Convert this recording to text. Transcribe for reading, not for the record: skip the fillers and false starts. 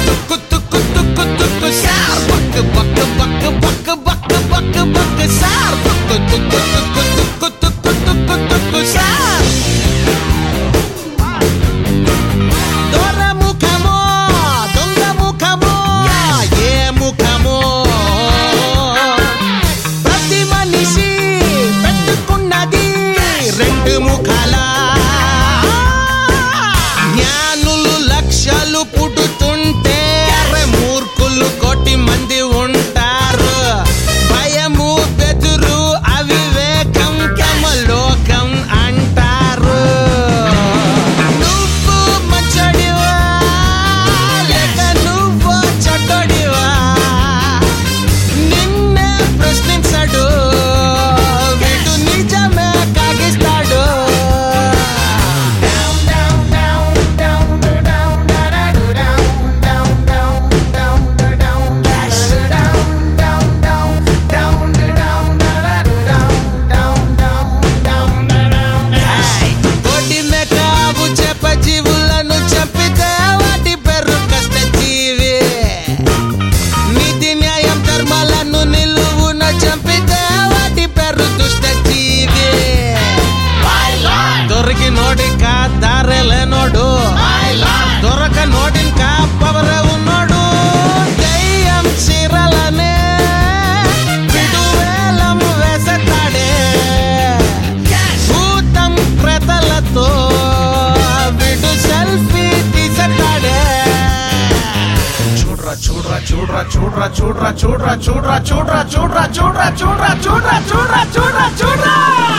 తుక్కు తుక్కు తుక్కు తుక్కు సార్ బక్ బక్ బక్ బక్ బక్ బక్ బక్ సార్ తుక్కు తుక్కు తుక్కు తుక్కు తుక్కు తుక్కు తుక్కు సార్ దొర ముఖమో దొంగ ముఖమో ఏ ముఖమో ప్రతి మనిషి పెట్టుకున్నది రెండు ముఖాల జ్ఞానులు లక్షలు పుట్టుతుంటే మూర్ఖులు కోటి మంది ఉంటారు భయము బెదురు అవివేకం కమలోకం అంటారు నువ్వు మంచడివా లేక నువ్వు చెడ్డడివా నిన్నే ప్రశ్నించడు వీడు నిజమే కాగిస్తాడు కోటి మేకాబు చెప్ప జీవులను చంపితే వాటి పేరు కష్టజీవి నీతి న్యాయం ధర్మాలను నిలువున చంపితే వాటి పేరు దుష్టజీవి దొరికి నోడిక దారెలేనోడు దొరక నోడిక పవరే ఉన్నోడు దయ్యం చీరలనే విడువేలం వేసతాడే భూతం ప్రేతలతో విడు సెల్ఫీ తీసతాడే చూడ్రా చూడ్రా చూడ్రా చూడ్రా చూడ్రా చూడ్రా చూడ్రా చూడ్రా చూడ్రా చూడ్రా చూడ్రా చూడ్రా చూడ్రా చూడ్రా చూడ్రా